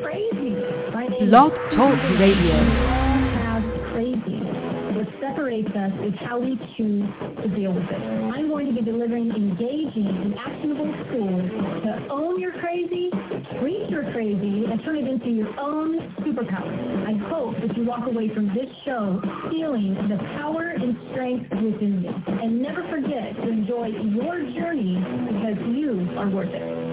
crazy. Blog Talk Radio. Have crazy. What separates us is how we choose to deal with it. I'm going to be delivering engaging and actionable tools to own your crazy, treat your crazy, and turn it into your own superpower. I hope that you walk away from this show feeling the power and strength within you. And never forget to enjoy your journey because you are worth it.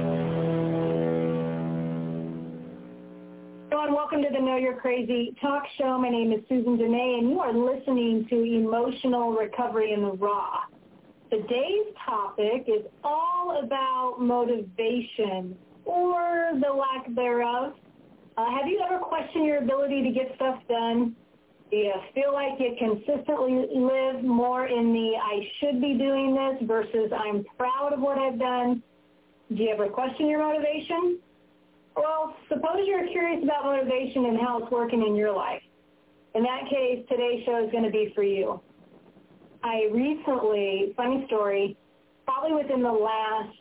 Hello and welcome to the Know You're Crazy talk show. My name is Susan Dene, and you are listening to Emotional Recovery in the Raw. Today's topic is all about motivation, or the lack thereof. Have you ever questioned your ability to get stuff done? Do you feel like you consistently live more in the I should be doing this versus I'm proud of what I've done? Do you ever question your motivation? Well, suppose you're curious about motivation and how it's working in your life. In that case, today's show is going to be for you. I recently, funny story, probably within the last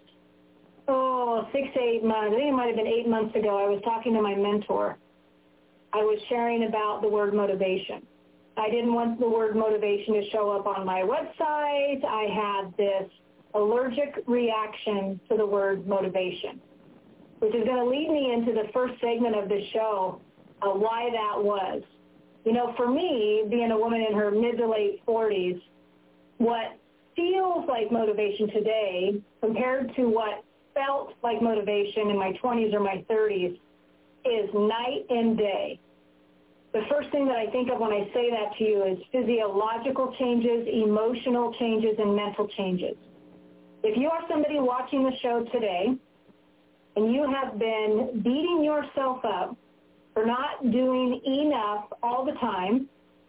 6 to 8 months, I think it might have been 8 months ago, I was talking to my mentor. I was sharing about the word motivation. I didn't want the word motivation to show up on my website. I had this allergic reaction to the word motivation, which is going to lead me into the first segment of the show, why that was. You know, for me, being a woman in her mid to late 40s, what feels like motivation today compared to what felt like motivation in my 20s or my 30s is night and day. The first thing that I think of when I say that to you is physiological changes, emotional changes, and mental changes. If you are somebody watching the show today and you have been beating yourself up for not doing enough all the time,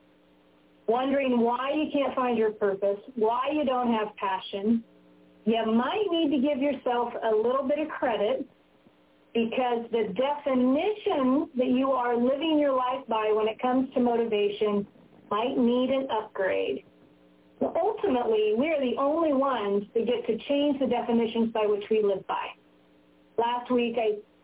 wondering why you can't find your purpose, why you don't have passion, you might need to give yourself a little bit of credit, because the definition that you are living your life by when it comes to motivation might need an upgrade. So ultimately, we are the only ones that get to change the definitions by which we live by. Last week's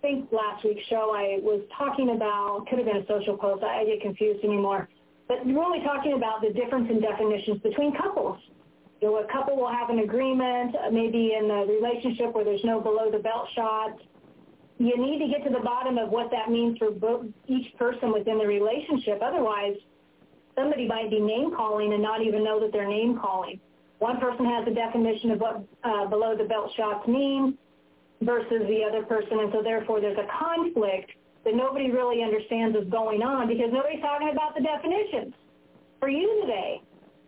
show, I was talking about, could have been a social post, I get confused anymore, but really talking about the difference in definitions between couples. You know, a couple will have an agreement, maybe in a relationship where there's no below-the-belt shots. You need to get to the bottom of what that means for each person within the relationship. Otherwise, somebody might be name-calling and not even know that they're name-calling. One person has a definition of what below-the-belt shots mean versus the other person, and so therefore there's a conflict that nobody really understands is going on because nobody's talking about the definitions. For you today,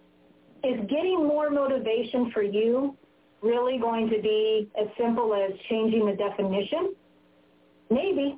is getting more motivation for you really going to be as simple as changing the definition? Maybe.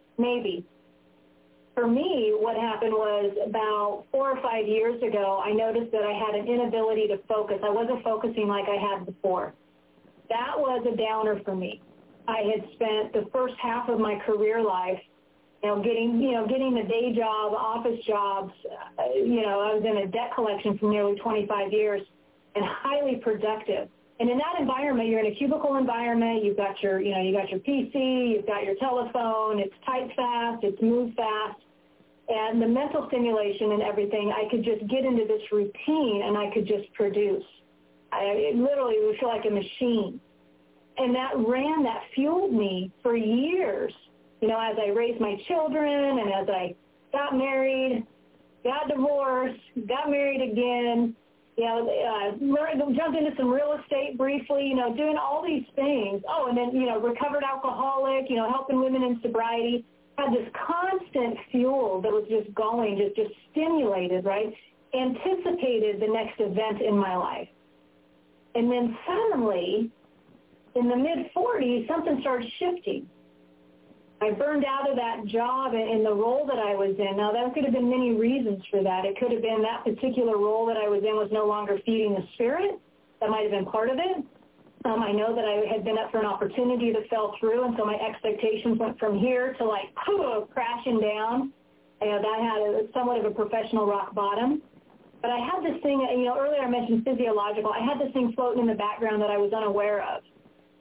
For me, what happened was about 4 or 5 years ago, I noticed that I had an inability to focus. I wasn't focusing like I had before. That was a downer for me. I had spent the first half of my career life, getting the day job, office jobs. I was in a debt collection for nearly 25 years and highly productive. And in that environment, you're in a cubicle environment. You've got your PC, you've got your telephone. It's type fast, it's move fast, and the mental stimulation and everything. I could just get into this routine and I could just produce. It literally would feel like a machine. And that fueled me for years, as I raised my children and as I got married, got divorced, got married again, jumped into some real estate briefly, doing all these things. Oh, and then, recovered alcoholic, helping women in sobriety. Had this constant fuel that was just going, just stimulated, right? Anticipated the next event in my life. And then suddenly, in the mid-40s, something started shifting. I burned out of that job in the role that I was in. Now, there could have been many reasons for that. It could have been that particular role that I was in was no longer feeding the spirit. That might have been part of it. I know that I had been up for an opportunity that fell through, and so my expectations went from here to crashing down. That had somewhat of a professional rock bottom. But I had this thing, earlier I mentioned physiological. I had this thing floating in the background that I was unaware of.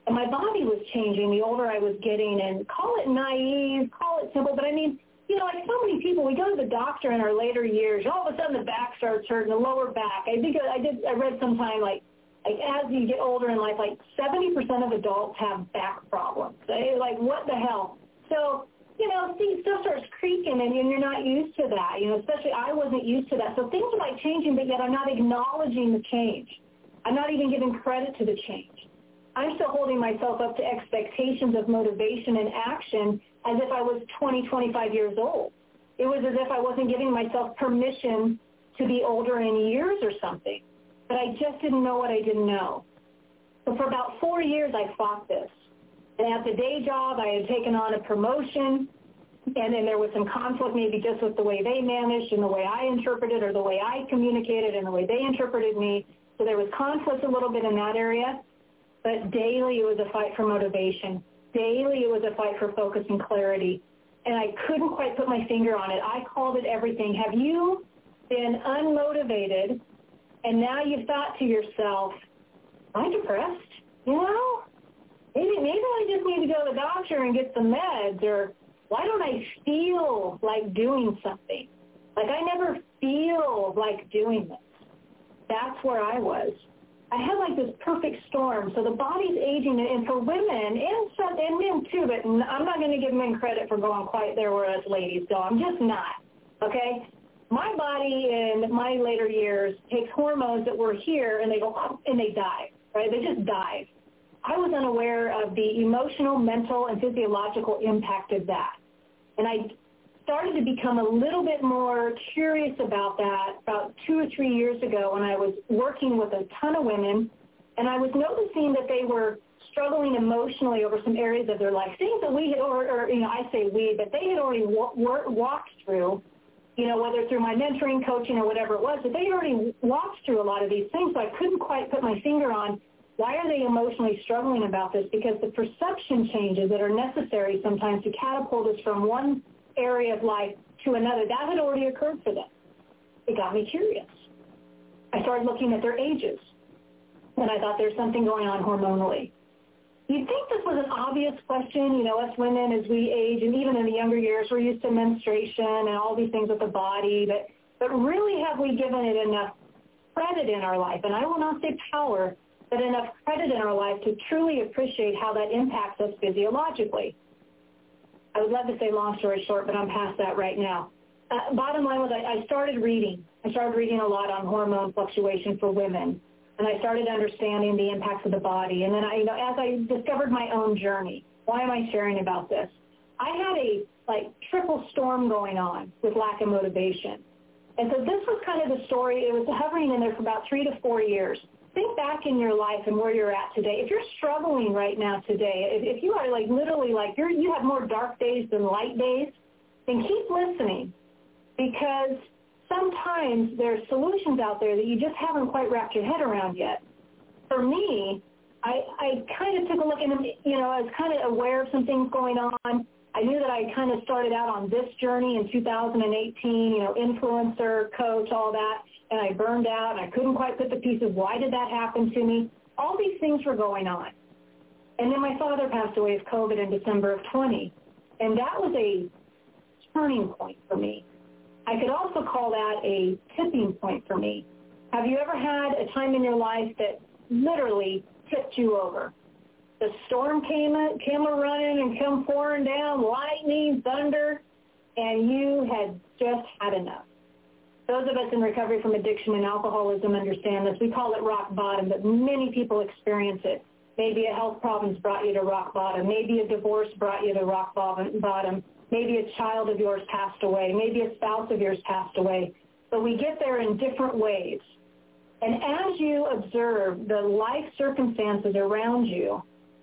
And my body was changing the older I was getting, and call it naive, call it simple, but I mean, you know, like so many people, we go to the doctor in our later years, all of a sudden the back starts hurting, the lower back. I think I read sometime like as you get older in life, like 70% of adults have back problems. Like, what the hell? So, you know, stuff starts creaking and you're not used to that, you know, especially I wasn't used to that. So things are like changing, but yet I'm not acknowledging the change. I'm not even giving credit to the change. I'm still holding myself up to expectations of motivation and action as if I was 20, 25 years old. It was as if I wasn't giving myself permission to be older in years or something. But I just didn't know what I didn't know. So for about 4 years, I fought this. And at the day job, I had taken on a promotion, and then there was some conflict maybe just with the way they managed and the way I interpreted or the way I communicated and the way they interpreted me. So there was conflict a little bit in that area. But daily, it was a fight for motivation. Daily, it was a fight for focus and clarity. And I couldn't quite put my finger on it. I called it everything. Have you been unmotivated, and now you've thought to yourself, am I depressed? You know, maybe I just need to go to the doctor and get some meds, or why don't I feel like doing something? Like I never feel like doing this. That's where I was. I had like this perfect storm. So the body's aging, and for women and men too, but I'm not going to give men credit for going quite there where us ladies go. I'm just not, okay? My body in my later years takes hormones that were here, and they go up and they dive, right? They just dive. I was unaware of the emotional, mental, and physiological impact of that. And I started to become a little bit more curious about that about 2 or 3 years ago when I was working with a ton of women, and I was noticing that they were struggling emotionally over some areas of their life, things that we had, or you know, I say we, but they had already walked through, you know, whether through my mentoring, coaching, or whatever it was, but they had already walked through a lot of these things, so I couldn't quite put my finger on why are they emotionally struggling about this, because the perception changes that are necessary sometimes to catapult us from one area of life to another, that had already occurred for them. It got me curious. I started looking at their ages, and I thought there's something going on hormonally. You'd think this was an obvious question, you know, us women as we age, and even in the younger years, we're used to menstruation and all these things with the body, but really have we given it enough credit in our life, and I will not say power, but enough credit in our life to truly appreciate how that impacts us physiologically. I would love to say long story short, but I'm past that right now. Bottom line was I started reading. I started reading a lot on hormone fluctuation for women, and I started understanding the impacts of the body. And then as I discovered my own journey, why am I sharing about this? I had a triple storm going on with lack of motivation. And so this was kind of the story. It was hovering in there for about 3 to 4 years. Think back in your life and where you're at today. If you're struggling right now today, if you are literally you have more dark days than light days, then keep listening, because sometimes there's solutions out there that you just haven't quite wrapped your head around yet. For me, I kind of took a look and, you know, I was kind of aware of some things going on. I knew that I kind of started out on this journey in 2018, you know, influencer, coach, all that. And I burned out, and I couldn't quite put the pieces. Why did that happen to me? All these things were going on. And then my father passed away of COVID in December of 20, and that was a turning point for me. I could also call that a tipping point for me. Have you ever had a time in your life that literally tipped you over? The storm came running and come pouring down, lightning, thunder, and you had just had enough. Those of us in recovery from addiction and alcoholism understand this. We call it rock bottom, but many people experience it. Maybe a health problem's brought you to rock bottom. Maybe a divorce brought you to rock bottom. Maybe a child of yours passed away. Maybe a spouse of yours passed away. But we get there in different ways. And as you observe the life circumstances around you,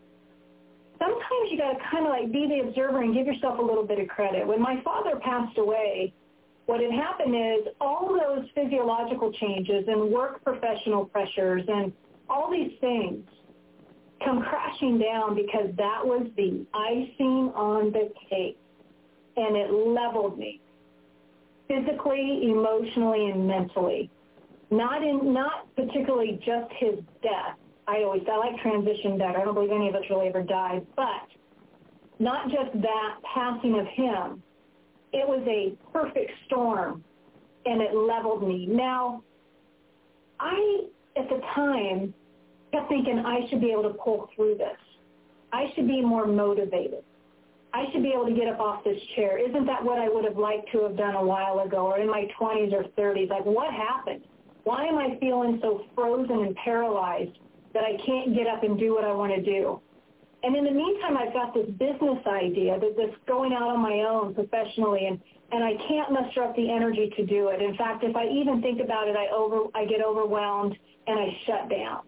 sometimes you got to kind of be the observer and give yourself a little bit of credit. When my father passed away, what had happened is all those physiological changes and work professional pressures and all these things come crashing down, because that was the icing on the cake, and it leveled me physically, emotionally, and mentally. Not particularly just his death. I like transition better. I don't believe any of us really ever died. But not just that passing of him, it was a perfect storm, and it leveled me. Now, I, at the time, kept thinking I should be able to pull through this. I should be more motivated. I should be able to get up off this chair. Isn't that what I would have liked to have done a while ago, or in my 20s or 30s? Like, what happened? Why am I feeling so frozen and paralyzed that I can't get up and do what I want to do? And in the meantime, I've got this business idea that's going out on my own professionally, and I can't muster up the energy to do it. In fact, if I even think about it, I get overwhelmed and I shut down.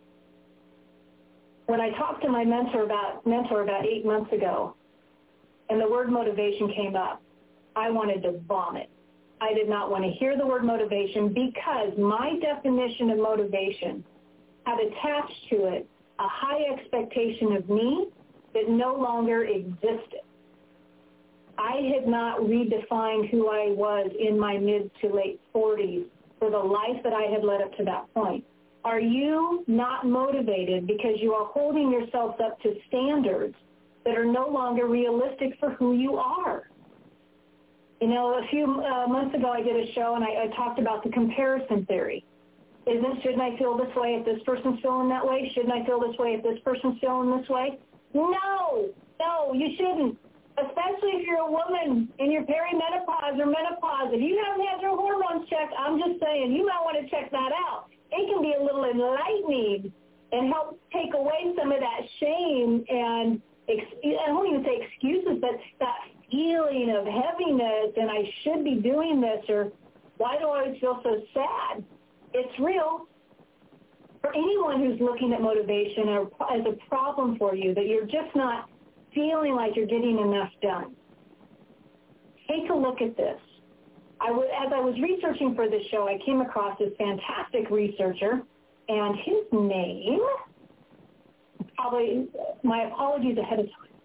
When I talked to my mentor about 8 months ago, and the word motivation came up, I wanted to vomit. I did not want to hear the word motivation because my definition of motivation had attached to it a high expectation of me that no longer existed. I had not redefined who I was in my mid to late 40s for the life that I had led up to that point. Are you not motivated because you are holding yourselves up to standards that are no longer realistic for who you are? You know, a few months ago I did a show and I talked about the comparison theory. Shouldn't I feel this way if this person's feeling that way? Shouldn't I feel this way if this person's feeling this way? No, you shouldn't. Especially if you're a woman in your perimenopause or menopause. If you haven't had your hormones checked, I'm just saying, you might want to check that out. It can be a little enlightening and help take away some of that shame and, I won't even say excuses, but that feeling of heaviness and I should be doing this, or why do I always feel so sad? It's real. For anyone who's looking at motivation as a problem for you, that you're just not feeling like you're getting enough done, take a look at this. As I was researching for this show, I came across this fantastic researcher, and his name, probably, my apologies ahead of time,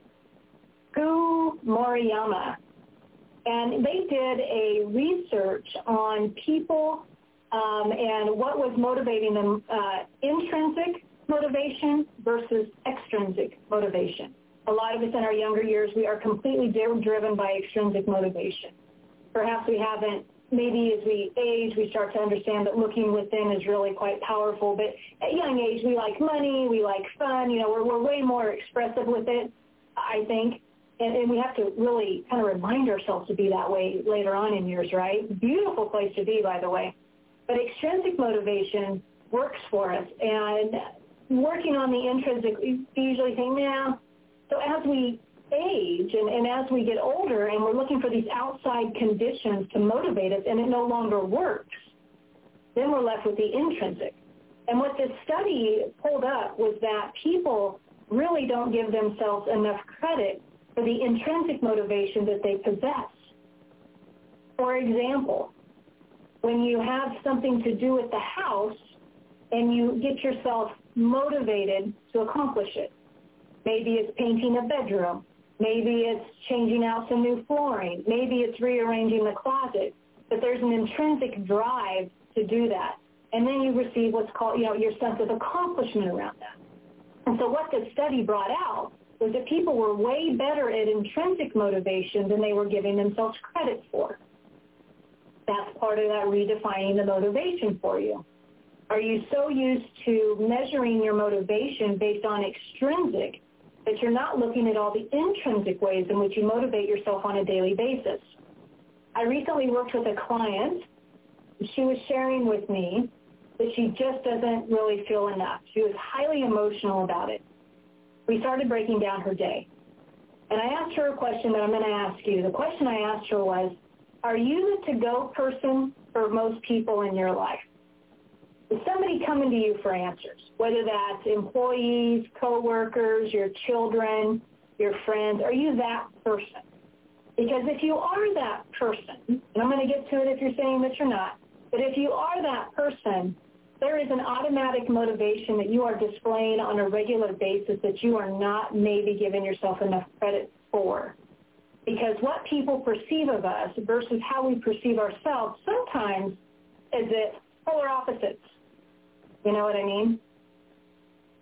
Gu Moriyama. And they did a research on people and what was motivating them, intrinsic motivation versus extrinsic motivation. A lot of us in our younger years, we are completely driven by extrinsic motivation. Perhaps we haven't, maybe as we age, we start to understand that looking within is really quite powerful. But at young age, we like money, we like fun, we're way more expressive with it, I think. And we have to really kind of remind ourselves to be that way later on in years, right? Beautiful place to be, by the way. But extrinsic motivation works for us. And working on the intrinsic, we usually think, yeah. So as we age and as we get older and we're looking for these outside conditions to motivate us and it no longer works, then we're left with the intrinsic. And what this study pulled up was that people really don't give themselves enough credit for the intrinsic motivation that they possess. For example, when you have something to do with the house and you get yourself motivated to accomplish it, maybe it's painting a bedroom, maybe it's changing out some new flooring, maybe it's rearranging the closet, but there's an intrinsic drive to do that. And then you receive what's called, your sense of accomplishment around that. And so what this study brought out was that people were way better at intrinsic motivation than they were giving themselves credit for. That's part of that redefining the motivation for you. Are you so used to measuring your motivation based on extrinsic that you're not looking at all the intrinsic ways in which you motivate yourself on a daily basis? I recently worked with a client. She was sharing with me that she just doesn't really feel enough. She was highly emotional about it. We started breaking down her day. And I asked her a question that I'm going to ask you. The question I asked her was, are you the to-go person for most people in your life? Is somebody coming to you for answers, whether that's employees, coworkers, your children, your friends? Are you that person? Because if you are that person, and I'm going to get to it if you're saying that you're not, but if you are that person, there is an automatic motivation that you are displaying on a regular basis that you are not maybe giving yourself enough credit for. Because what people perceive of us versus how we perceive ourselves sometimes is it polar opposites. You know what I mean?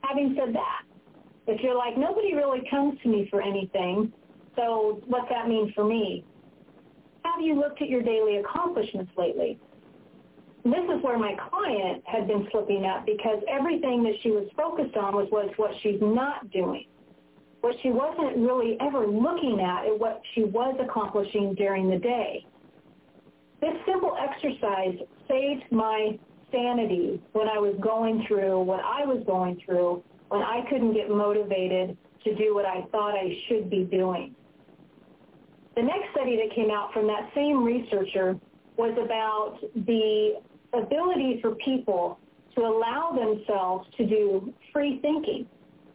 having said that, if you're like, nobody really comes to me for anything, so what's that mean for me? Have you looked at your daily accomplishments lately? This is where my client had been slipping up because everything that she was focused on was what she's not doing. What she wasn't really ever looking at is what she was accomplishing during the day. This simple exercise saved my sanity when I was going through what I was going through, when I couldn't get motivated to do what I thought I should be doing. The next study that came out from that same researcher was about the ability for people to allow themselves to do free thinking.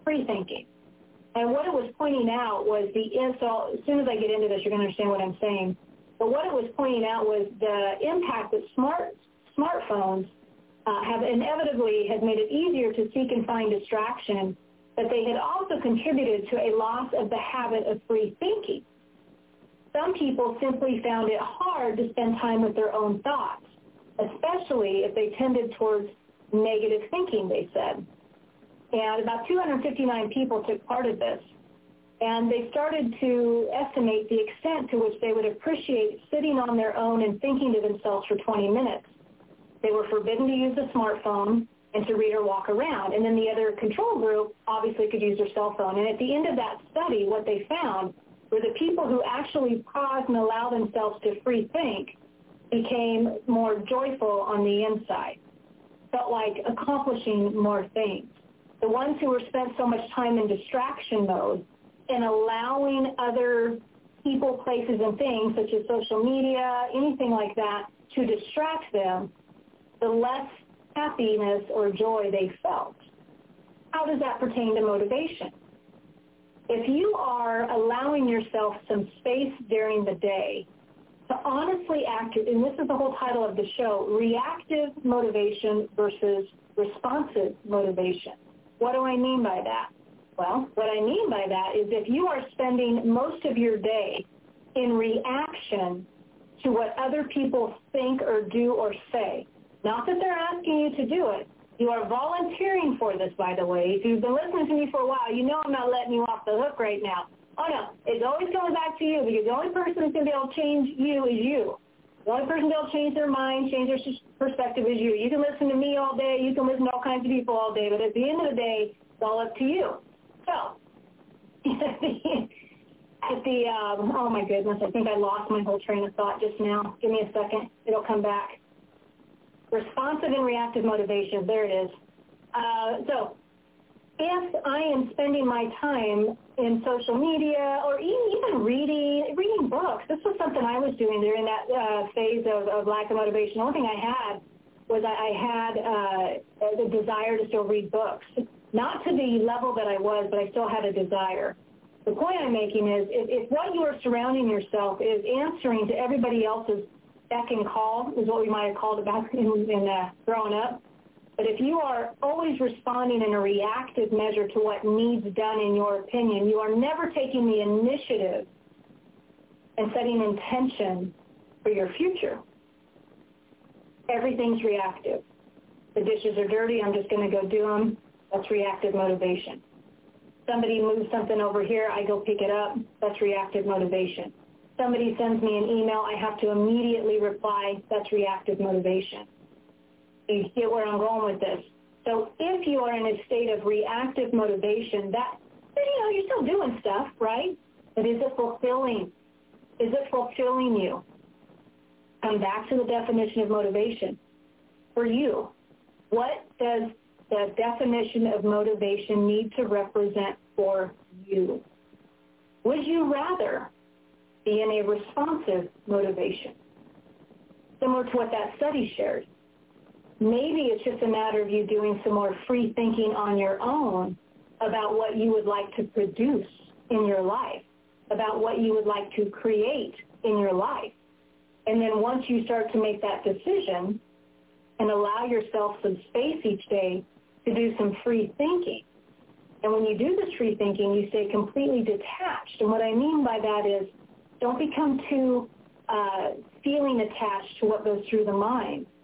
And what it was pointing out was so as soon as I get into this, you're going to understand what I'm saying. But what it was pointing out was the impact that smartphones have inevitably has made it easier to seek and find distraction, but they had also contributed to a loss of the habit of free thinking. Some people simply found it hard to spend time with their own thoughts, especially if they tended towards negative thinking, they said. And about 259 people took part of this. And they started to estimate the extent to which they would appreciate sitting on their own and thinking to themselves for 20 minutes. They were forbidden to use a smartphone and to read or walk around. And then the other control group obviously could use their cell phone. And at the end of that study, what they found were the people who actually paused and allowed themselves to free think became more joyful on the inside, felt like accomplishing more things. The ones who were spent so much time in distraction mode and allowing other people, places, and things, such as social media, anything like that, to distract them, the less happiness or joy they felt. How does that pertain to motivation? If you are allowing yourself some space during the day to honestly act, and this is the whole title of the show, reactive motivation versus responsive motivation. What do I mean by that? Well, what I mean by that is if you are spending most of your day in reaction to what other people think or do or say, not that they're asking you to do it, you are volunteering for this, by the way. If you've been listening to me for a while, you know I'm not letting you off the hook right now. Oh, no, it's always coming back to you because the only person that's going to be able to change you is you. The only person that will change their mind, change their perspective is you. You can listen to me all day. You can listen to all kinds of people all day. But at the end of the day, it's all up to you. So, oh, my goodness, I think I lost my whole train of thought just now. Give me a second. It'll come back. Responsive and reactive motivation. There it is. So if I am spending my time in social media or even reading books, this was something I was doing during that phase of lack of motivation. The only thing I had was I had the desire to still read books. Not to the level that I was, but I still had a desire. The point I'm making is if what you are surrounding yourself is answering to everybody else's beck and call, is what we might have called it back in growing up. But if you are always responding in a reactive measure to what needs done in your opinion, you are never taking the initiative and setting intention for your future. Everything's reactive. The dishes are dirty, I'm just going to go do them. That's reactive motivation. Somebody moves something over here, I go pick it up. That's reactive motivation. Somebody sends me an email, I have to immediately reply. That's reactive motivation. You get where I'm going with this. So if you are in a state of reactive motivation, that, you're still doing stuff, right? But is it fulfilling? Is it fulfilling you? Come back to the definition of motivation. For you, what does the definition of motivation need to represent for you? Would you rather be in a responsive motivation? Similar to what that study shared. Maybe it's just a matter of you doing some more free thinking on your own about what you would like to produce in your life, about what you would like to create in your life. And then once you start to make that decision and allow yourself some space each day to do some free thinking. And when you do this free thinking, you stay completely detached. And what I mean by that is don't become too feeling attached to what goes through the mind.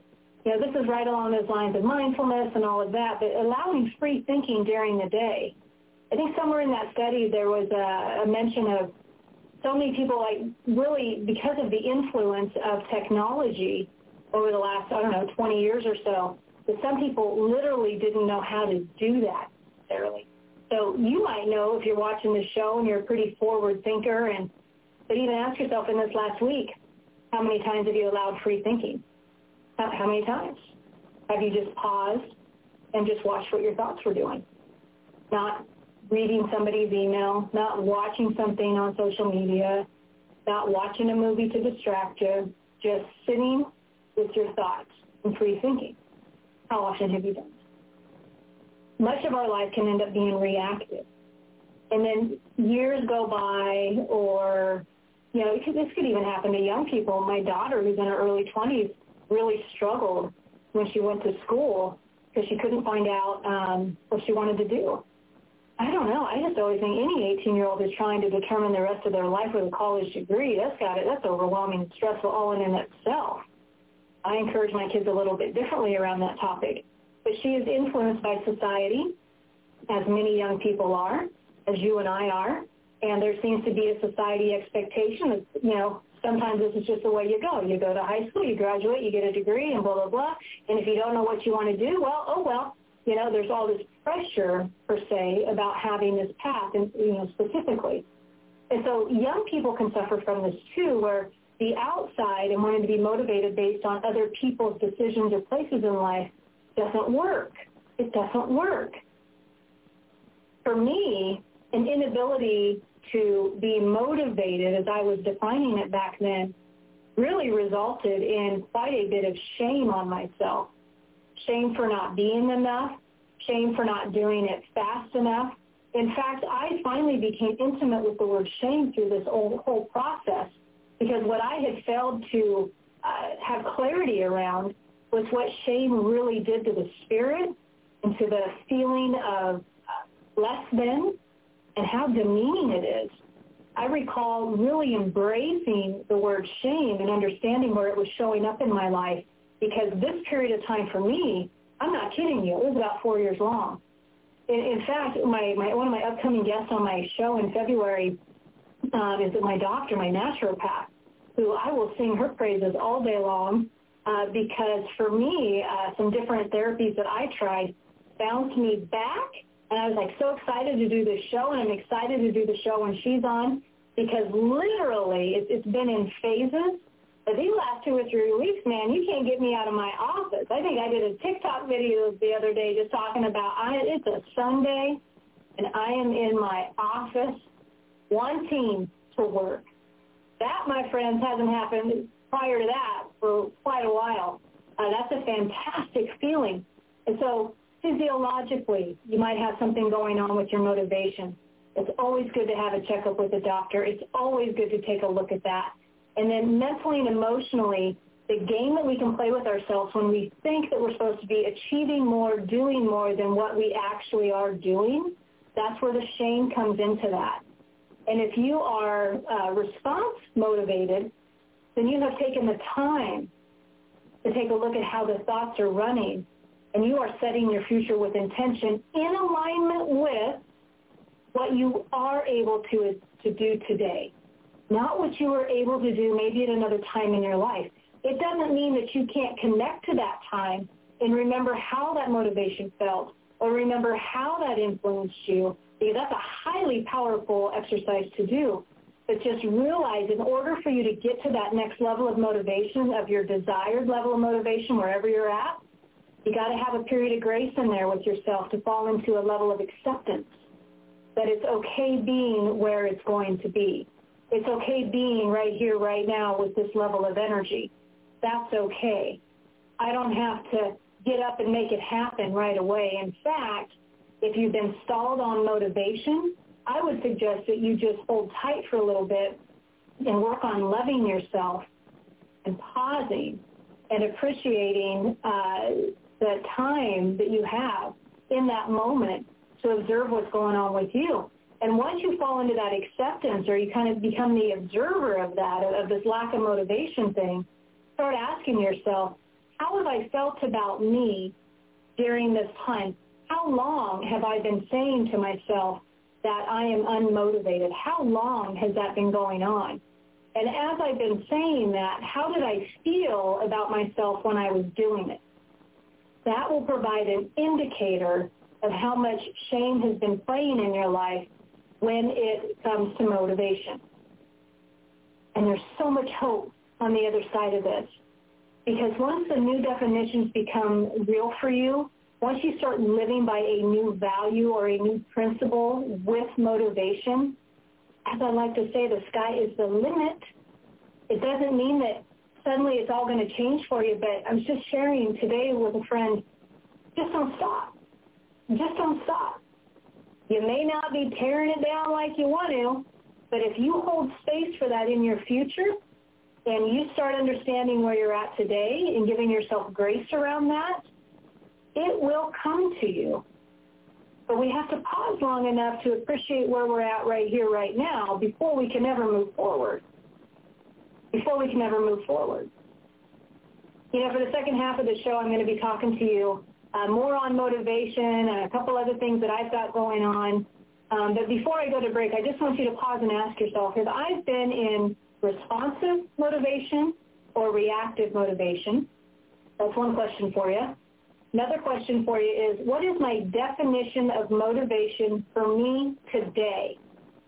This is right along those lines of mindfulness and all of that, but allowing free thinking during the day. I think somewhere in that study there was a mention of so many people, really because of the influence of technology over the last, 20 years or so, that some people literally didn't know how to do that necessarily. So you might know if you're watching this show and you're a pretty forward thinker, but even ask yourself in this last week, how many times have you allowed free thinking? How many times? Have you just paused and just watched what your thoughts were doing? Not reading somebody's email, not watching something on social media, not watching a movie to distract you, just sitting with your thoughts and free thinking. How often have you done that? Much of our life can end up being reactive. And then years go by, or, this could even happen to young people. My daughter, who's in her early 20s, really struggled when she went to school because she couldn't find out what she wanted to do. I don't know. I just always think any 18-year-old is trying to determine the rest of their life with a college degree. That's overwhelming and stressful all in itself. I encourage my kids a little bit differently around that topic. But she is influenced by society, as many young people are, as you and I are. And there seems to be a society expectation that, sometimes this is just the way you go. You go to high school, you graduate, you get a degree, and blah, blah, blah. And if you don't know what you want to do, there's all this pressure, per se, about having this path, and specifically. And so young people can suffer from this, too, where the outside and wanting to be motivated based on other people's decisions or places in life doesn't work. It doesn't work. For me, an inability to be motivated, as I was defining it back then, really resulted in quite a bit of shame on myself. Shame for not being enough, shame for not doing it fast enough. In fact, I finally became intimate with the word shame through this whole process, because what I had failed to have clarity around was what shame really did to the spirit and to the feeling of less than, and how demeaning it is. I recall really embracing the word shame and understanding where it was showing up in my life, because this period of time for me, I'm not kidding you, it was about 4 years long. In fact, one of my upcoming guests on my show in February is my doctor, my naturopath, who I will sing her praises all day long, because for me, some different therapies that I tried bounced me back. And I was so excited to do this show, and I'm excited to do the show when she's on, because literally it's been in phases. But these last 2 or 3 weeks, man, you can't get me out of my office. I think I did a TikTok video the other day just talking about it's a Sunday, and I am in my office wanting to work. That, my friends, hasn't happened prior to that for quite a while. That's a fantastic feeling. And so physiologically, you might have something going on with your motivation. It's always good to have a checkup with a doctor. It's always good to take a look at that. And then mentally and emotionally, the game that we can play with ourselves when we think that we're supposed to be achieving more, doing more than what we actually are doing, that's where the shame comes into that. And if you are response motivated, then you have taken the time to take a look at how the thoughts are running, and you are setting your future with intention in alignment with what you are able to do today, not what you were able to do maybe at another time in your life. It doesn't mean that you can't connect to that time and remember how that motivation felt, or remember how that influenced you, because that's a highly powerful exercise to do. But just realize, in order for you to get to that next level of motivation, of your desired level of motivation, wherever you're at, you got to have a period of grace in there with yourself to fall into a level of acceptance, that it's okay being where it's going to be. It's okay being right here, right now with this level of energy. That's okay. I don't have to get up and make it happen right away. In fact, if you've been stalled on motivation, I would suggest that you just hold tight for a little bit and work on loving yourself and pausing and appreciating the time that you have in that moment to observe what's going on with you. And once you fall into that acceptance, or you kind of become the observer of that, of this lack of motivation thing, start asking yourself, how have I felt about me during this time? How long have I been saying to myself that I am unmotivated? How long has that been going on? And as I've been saying that, how did I feel about myself when I was doing it? That will provide an indicator of how much shame has been playing in your life when it comes to motivation. And there's so much hope on the other side of this. Because once the new definitions become real for you, once you start living by a new value or a new principle with motivation, as I like to say, the sky is the limit. It doesn't mean that suddenly it's all going to change for you, but I was just sharing today with a friend, just don't stop. Just don't stop. You may not be tearing it down like you want to, but if you hold space for that in your future and you start understanding where you're at today and giving yourself grace around that, it will come to you. But we have to pause long enough to appreciate where we're at right here, right now, before we can ever move forward. Before we can ever move forward. You know, for the second half of the show, I'm going to be talking to you more on motivation and a couple other things that I've got going on. But before I go to break, I just want you to pause and ask yourself, have I been in responsive motivation or reactive motivation? That's one question for you. Another question for you is, what is my definition of motivation for me today?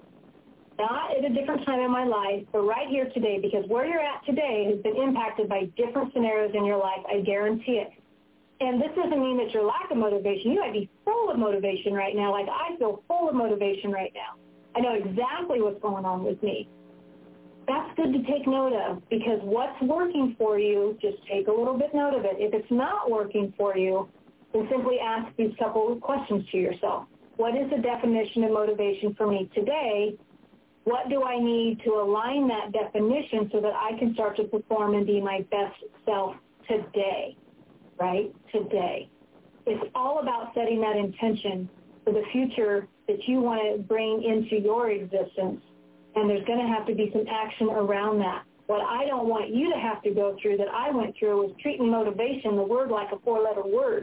Not at a different time in my life, but right here today, because where you're at today has been impacted by different scenarios in your life, I guarantee it. And this doesn't mean that your lack of motivation. You might be full of motivation right now, like I feel full of motivation right now. I know exactly what's going on with me. That's good to take note of, because what's working for you, just take a little bit note of it. If it's not working for you, then simply ask these couple of questions to yourself. What is the definition of motivation for me today? What do I need to align that definition so that I can start to perform and be my best self today, right? Today. It's all about setting that intention for the future that you want to bring into your existence. And there's going to have to be some action around that. What I don't want you to have to go through that I went through was treating motivation, the word, like a four-letter word.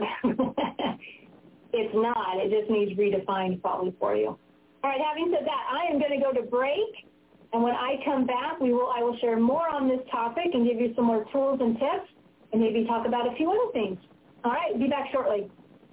It's not. It just needs redefined probably for you. All right, having said that, I am going to go to break. And when I come back, I will share more on this topic and give you some more tools and tips and maybe talk about a few other things. All right, be back shortly.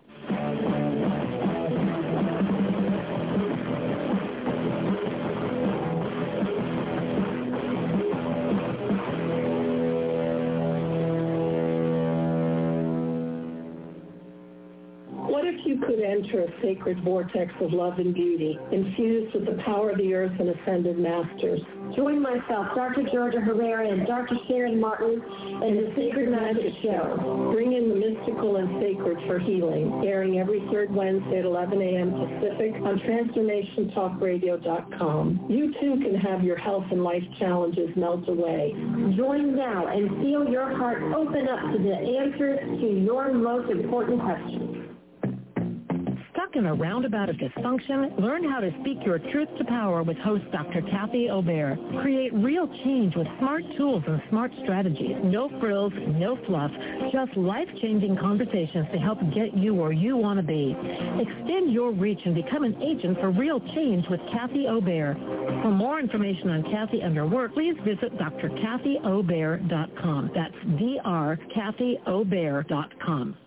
What if you could enter a sacred vortex of love and beauty, infused with the power of the earth and ascended masters? Join myself, Dr. Georgia Herrera, and Dr. Sharon Martin in the Sacred Magic Show. Bring in the mystical and sacred for healing, airing every third Wednesday at 11 a.m. Pacific on TransformationTalkRadio.com. You too can have your health and life challenges melt away. Join now and feel your heart open up to the answers to your most important questions. Stuck in a roundabout of dysfunction? Learn how to speak your truth to power with host Dr. Kathy Obear. Create real change with smart tools and smart strategies. No frills, no fluff, just life-changing conversations to help get you where you want to be. Extend your reach and become an agent for real change with Kathy Obear. For more information on Kathy and her work, please visit drkathyobear.com. That's drkathyobear.com.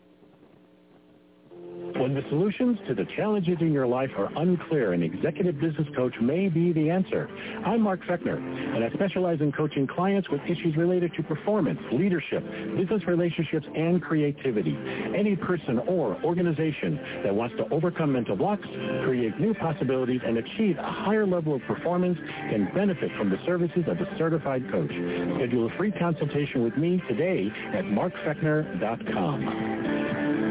When the solutions to the challenges in your life are unclear, an executive business coach may be the answer. I'm Mark Fechner, and I specialize in coaching clients with issues related to performance, leadership, business relationships, and creativity. Any person or organization that wants to overcome mental blocks, create new possibilities, and achieve a higher level of performance can benefit from the services of a certified coach. Schedule a free consultation with me today at markfechner.com.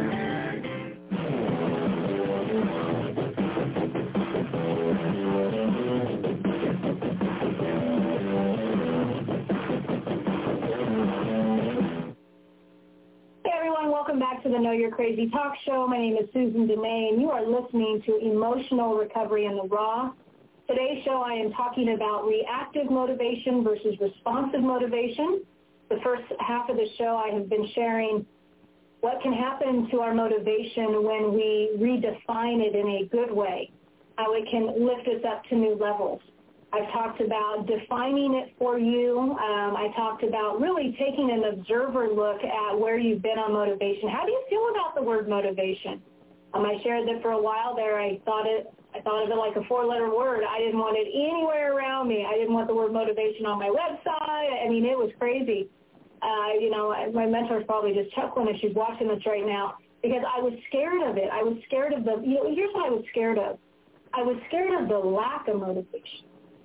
Welcome back to the Know You're Crazy Talk Show. My name is Susan Demay, and you are listening to Emotional Recovery in the Raw. Today's show, I am talking about reactive motivation versus responsive motivation. The first half of the show, I have been sharing what can happen to our motivation when we redefine it in a good way, how it can lift us up to new levels. I've talked about defining it for you. I talked about really taking an observer look at where you've been on motivation. How do you feel about the word motivation? I shared that for a while there. I thought of it like a four-letter word. I didn't want it anywhere around me. I didn't want the word motivation on my website. I mean, it was crazy. My mentor's probably just chuckling if she's watching this right now because I was scared of it. I was scared of here's what I was scared of. I was scared of the lack of motivation.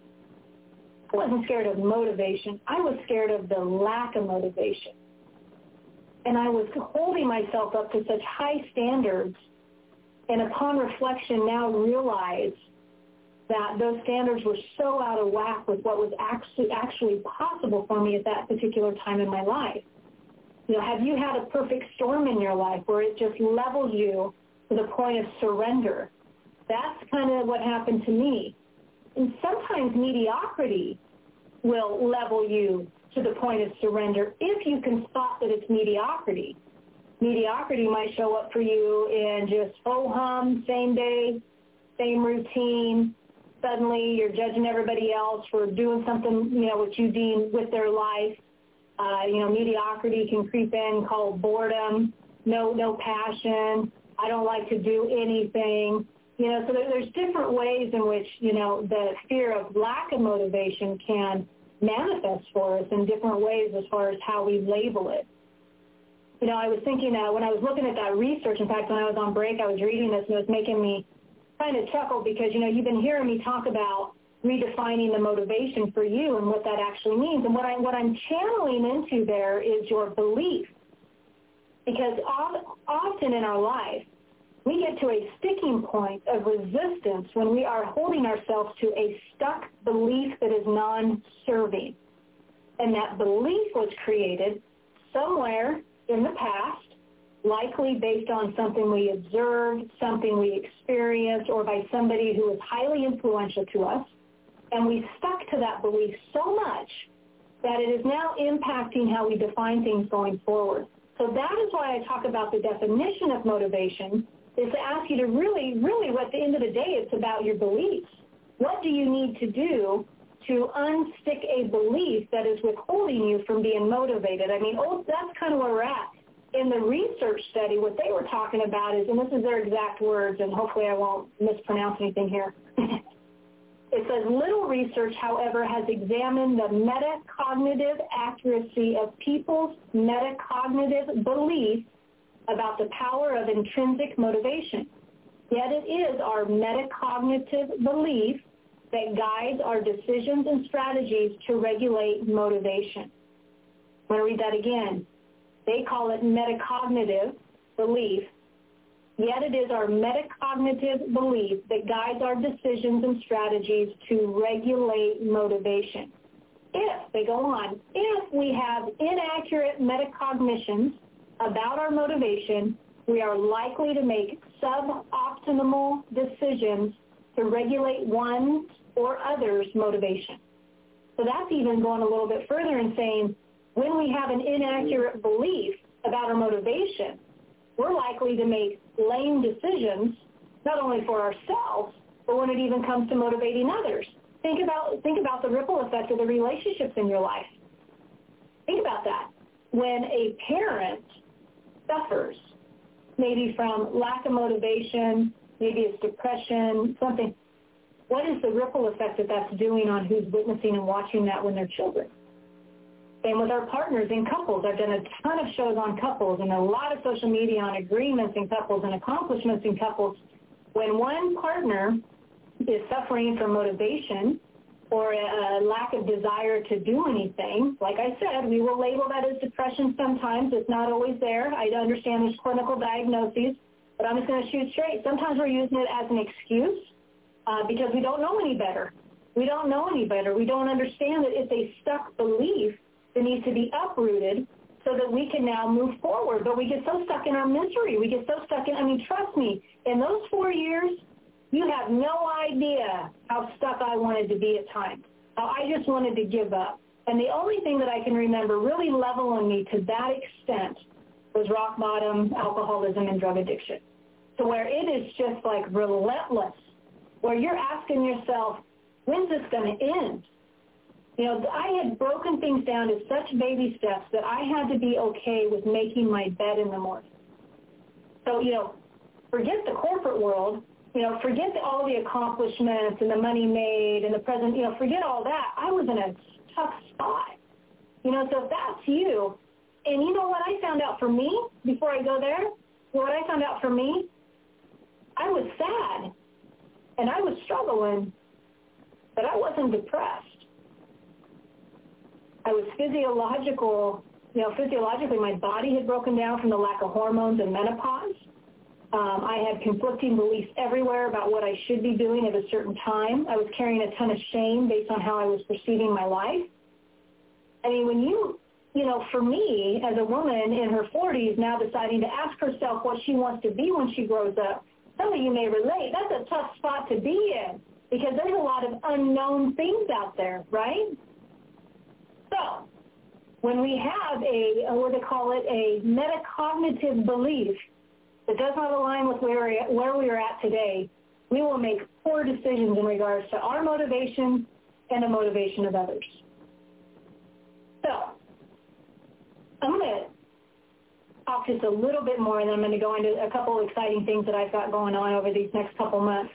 I wasn't scared of motivation. I was scared of the lack of motivation. And I was holding myself up to such high standards, and upon reflection now realize that those standards were so out of whack with what was actually possible for me at that particular time in my life. Have you had a perfect storm in your life where it just levels you to the point of surrender? That's kind of what happened to me. And sometimes mediocrity will level you to the point of surrender if you can spot that it's mediocrity. Mediocrity might show up for you in just ho-hum, same day, same routine. Suddenly you're judging everybody else for doing something, what you deem with their life. Mediocrity can creep in, called boredom, no passion. I don't like to do anything. So there's different ways in which, the fear of lack of motivation can manifest for us in different ways as far as how we label it. I was thinking when I was looking at that research, in fact, when I was on break, I was reading this, and it was making me kind of chuckle because, you've been hearing me talk about redefining the motivation for you and what that actually means. And what I'm channeling into there is your belief. Because often in our life, we get to a sticking point of resistance when we are holding ourselves to a stuck belief that is non-serving. And that belief was created somewhere in the past, likely based on something we observed, something we experienced, or by somebody who was highly influential to us. And we stuck to that belief so much that it is now impacting how we define things going forward. So that is why I talk about the definition of motivation, is to ask you to really, at the end of the day, it's about your beliefs. What do you need to do to unstick a belief that is withholding you from being motivated? I mean, that's kind of where we're at. In the research study, what they were talking about is, and this is their exact words, and hopefully I won't mispronounce anything here. It says, little research, however, has examined the metacognitive accuracy of people's metacognitive beliefs about the power of intrinsic motivation. Yet it is our metacognitive belief that guides our decisions and strategies to regulate motivation. I'm going to read that again. They call it metacognitive belief. Yet it is our metacognitive belief that guides our decisions and strategies to regulate motivation. If we have inaccurate metacognitions about our motivation, we are likely to make suboptimal decisions to regulate one's or others' motivation. So that's even going a little bit further and saying, when we have an inaccurate belief about our motivation, we're likely to make lame decisions, not only for ourselves, but when it even comes to motivating others. Think about the ripple effect of the relationships in your life. Think about that. When a parent suffers, maybe from lack of motivation, maybe it's depression, something, what is the ripple effect that that's doing on who's witnessing and watching that when they're children? And with our partners in couples, I've done a ton of shows on couples and a lot of social media on agreements in couples and accomplishments in couples. When one partner is suffering from motivation or a lack of desire to do anything, like I said, we will label that as depression sometimes. It's not always there. I understand there's clinical diagnoses, but I'm just going to shoot straight. Sometimes we're using it as an excuse because we don't know any better. We don't know any better. We don't understand that it's a stuck belief that needs to be uprooted so that we can now move forward. But we get so stuck in our misery. We get so stuck in, trust me, in those 4 years, you have no idea how stuck I wanted to be at times, how I just wanted to give up, And the only thing that I can remember really leveling me to that extent was rock bottom, alcoholism, and drug addiction. To where it is just like relentless, where you're asking yourself, when's this going to end? You know, I had broken things down to such baby steps that I had to be okay with making my bed in the morning. So, you know, forget the corporate world, you know, forget all the accomplishments and the money made and the present, you know, forget all that. I was in a tough spot. You know, so if that's you, and you know what I found out for me before I go there? What I found out for me, I was sad and I was struggling, but I wasn't depressed. I was physiologically my body had broken down from the lack of hormones and menopause. I had conflicting beliefs everywhere about what I should be doing at a certain time. I was carrying a ton of shame based on how I was perceiving my life. I mean, when you know, for me, as a woman in her 40s now deciding to ask herself what she wants to be when she grows up, some of you may relate. That's a tough spot to be in because there's a lot of unknown things out there, right? So when we have what they call it, a metacognitive belief that does not align with where we are at today, we will make poor decisions in regards to our motivation and the motivation of others. So I'm going to talk just a little bit more, and then I'm going to go into a couple of exciting things that I've got going on over these next couple months.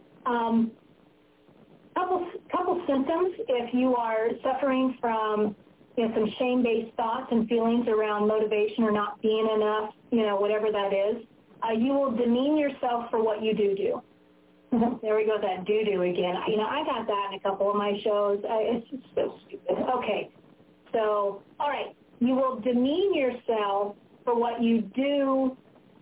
Couple symptoms if you are suffering from, you know, some shame-based thoughts and feelings around motivation or not being enough, you know, whatever that is. You will demean yourself for what you do. There we go, that do again. You know, I got that in a couple of my shows. It's just so stupid. Okay, so, all right, you will demean yourself for what you do,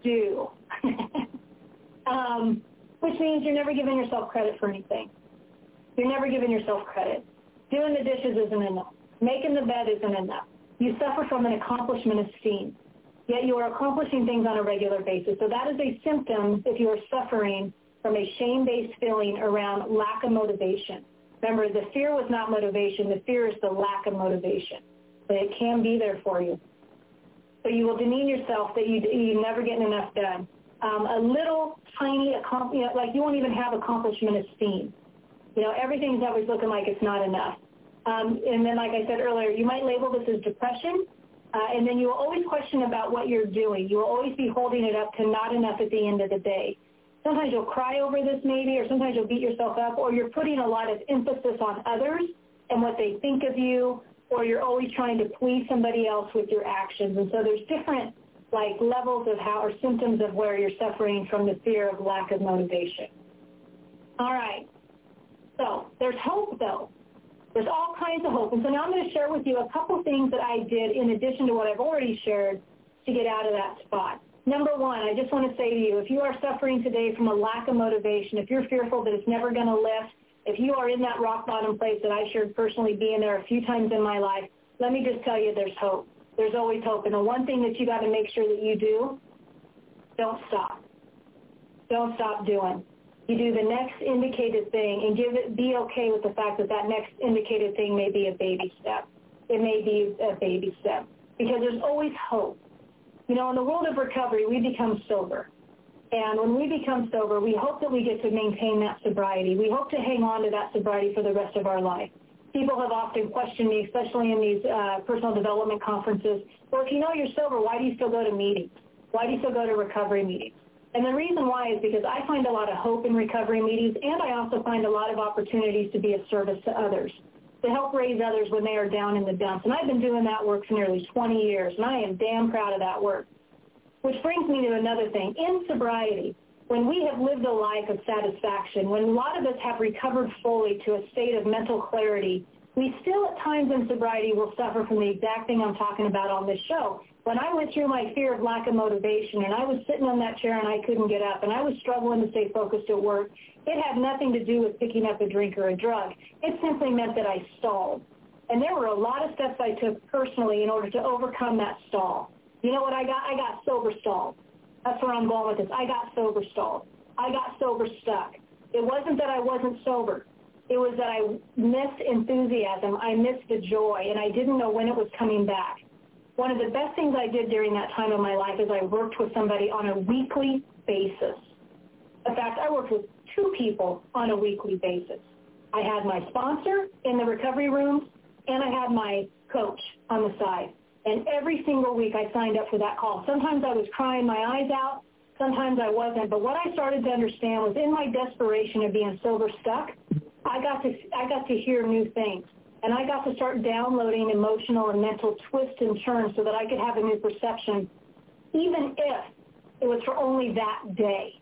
which means you're never giving yourself credit for anything. You're never giving yourself credit. Doing the dishes isn't enough. Making the bed isn't enough. You suffer from an accomplishment esteem, yet you are accomplishing things on a regular basis. So that is a symptom if you are suffering from a shame-based feeling around lack of motivation. Remember, the fear was not motivation. The fear is the lack of motivation. But it can be there for you. So you will demean yourself that you're never getting enough done. A little tiny, like you won't even have accomplishment esteem. You know, everything's always looking like it's not enough. And then, like I said earlier, you might label this as depression, and then you will always question about what you're doing. You will always be holding it up to not enough at the end of the day. Sometimes you'll cry over this maybe, or sometimes you'll beat yourself up, or you're putting a lot of emphasis on others and what they think of you, or you're always trying to please somebody else with your actions. And so there's different, like, levels of how, or symptoms of where you're suffering from the fear of lack of motivation. All right. So there's hope, though. There's all kinds of hope. And so now I'm going to share with you a couple things that I did in addition to what I've already shared to get out of that spot. Number one, I just want to say to you, if you are suffering today from a lack of motivation, if you're fearful that it's never going to lift, if you are in that rock bottom place that I shared personally being there a few times in my life, let me just tell you there's hope. There's always hope. And the one thing that you got to make sure that you do, don't stop. Don't stop doing. You do the next indicated thing and be okay with the fact that that next indicated thing may be a baby step. It may be a baby step because there's always hope. You know, in the world of recovery, we become sober. And when we become sober, we hope that we get to maintain that sobriety. We hope to hang on to that sobriety for the rest of our life. People have often questioned me, especially in these personal development conferences, well, if you know you're sober, why do you still go to meetings? Why do you still go to recovery meetings? And the reason why is because I find a lot of hope in recovery meetings, and I also find a lot of opportunities to be of service to others, to help raise others when they are down in the dumps. And I've been doing that work for nearly 20 years, and I am damn proud of that work. Which brings me to another thing. In sobriety, when we have lived a life of satisfaction, when a lot of us have recovered fully to a state of mental clarity, we still at times in sobriety will suffer from the exact thing I'm talking about on this show. When I went through my fear of lack of motivation and I was sitting on that chair and I couldn't get up and I was struggling to stay focused at work, it had nothing to do with picking up a drink or a drug. It simply meant that I stalled. And there were a lot of steps I took personally in order to overcome that stall. You know what I got? I got sober stalled. That's where I'm going with this. I got sober stalled. I got sober stuck. It wasn't that I wasn't sober. It was that I missed enthusiasm, I missed the joy, and I didn't know when it was coming back. One of the best things I did during that time of my life is I worked with somebody on a weekly basis. In fact, I worked with 2 people on a weekly basis. I had my sponsor in the recovery rooms, and I had my coach on the side. And every single week I signed up for that call. Sometimes I was crying my eyes out. Sometimes I wasn't. But what I started to understand was in my desperation of being sober stuck, I got to hear new things. And I got to start downloading emotional and mental twists and turns so that I could have a new perception, even if it was for only that day.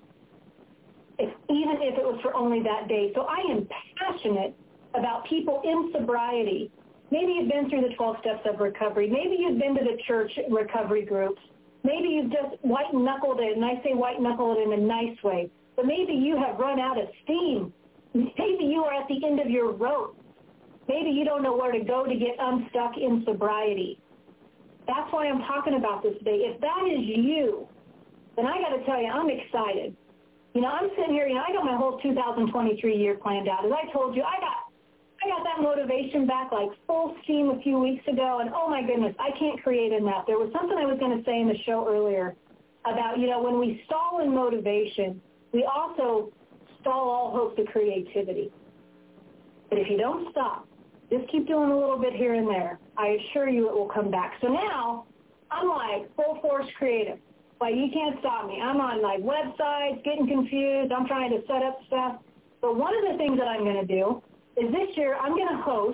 Even if it was for only that day. So I am passionate about people in sobriety. Maybe you've been through the 12 steps of recovery. Maybe you've been to the church recovery groups. Maybe you've just white-knuckled it, and I say white-knuckled it in a nice way. But maybe you have run out of steam. Maybe you are at the end of your rope. Maybe you don't know where to go to get unstuck in sobriety. That's why I'm talking about this today. If that is you, then I got to tell you, I'm excited. I'm sitting here, I got my whole 2023 year planned out. As I told you, I got that motivation back like full steam a few weeks ago, and oh my goodness, I can't create enough. There was something I was going to say in the show earlier about, when we stall in motivation, we also stall all hope to creativity. But if you don't stop, just keep doing a little bit here and there, I assure you it will come back. So now I'm like full force creative. Like, you can't stop me. I'm on like websites, getting confused. I'm trying to set up stuff. But one of the things that I'm going to do is this year I'm going to host